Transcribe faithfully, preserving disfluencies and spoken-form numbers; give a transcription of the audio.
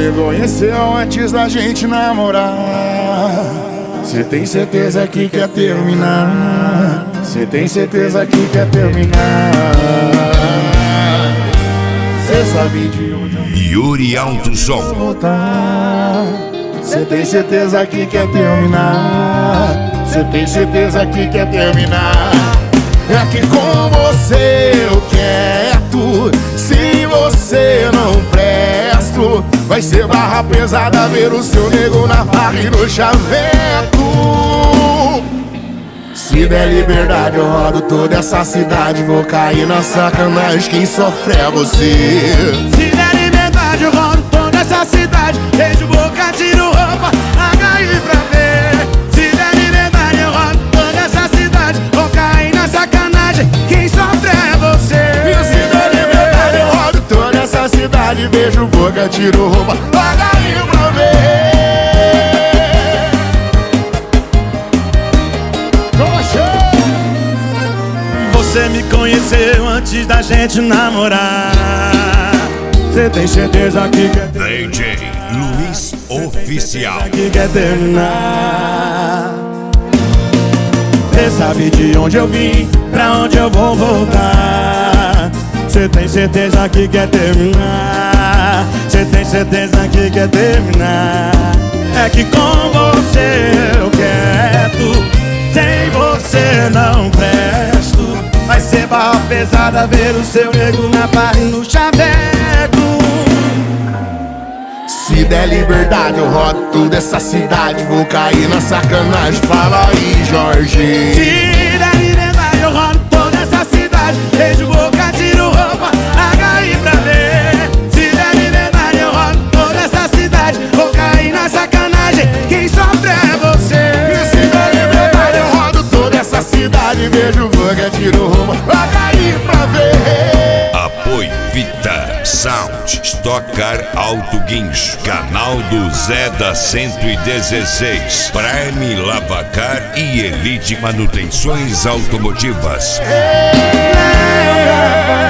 me conheceu antes da gente namorar. Cê tem certeza que quer terminar? Cê tem certeza que quer terminar? Cê sabe de onde Yuri Alto Som. voltar. Cê tem certeza que quer terminar? Cê tem certeza que quer terminar? É que com você eu quero. Se você não presto, vai ser barra pesada ver o seu nego na farra e no chaveco. Se der liberdade eu rodo toda essa cidade, vou cair na sacanagem, quem sofre é você. Se der liberdade eu rodo toda essa cidade, beijo, boca, tiro roupa, H I pra ver. Se der liberdade eu rodo toda essa cidade, vou cair na sacanagem, quem sofre é você. E se der liberdade eu rodo toda essa cidade, beijo, boca, tiro roupa, H I pra ver. Você me conheceu antes da gente namorar. Você tem certeza que quer D J Luiz Oficial. que quer terminar? Você sabe de onde eu vim, pra onde eu vou voltar. Você tem certeza que quer terminar? Você tem certeza que quer terminar? É que com você eu quero, sem você não presto. Vai ser barra pesada ver o seu nego na barra e no chaveco. Se der liberdade eu rodo toda essa cidade, vou cair na sacanagem, fala aí, Jorge. Se der liberdade eu rodo toda essa cidade, beijo, boca, tiro roupa, H I pra ver. Se der liberdade eu rodo toda essa cidade, vou cair na sacanagem, quem sofre é você. E se der liberdade eu rodo toda essa cidade, beijo, boca, tiro roupa, H I pra ver. Apoio Vitar Sound, Stock Car Auto Guincho, canal do Zé da cento e dezesseis, Prime Lavacar e Elite Manutenções Automotivas. Hey,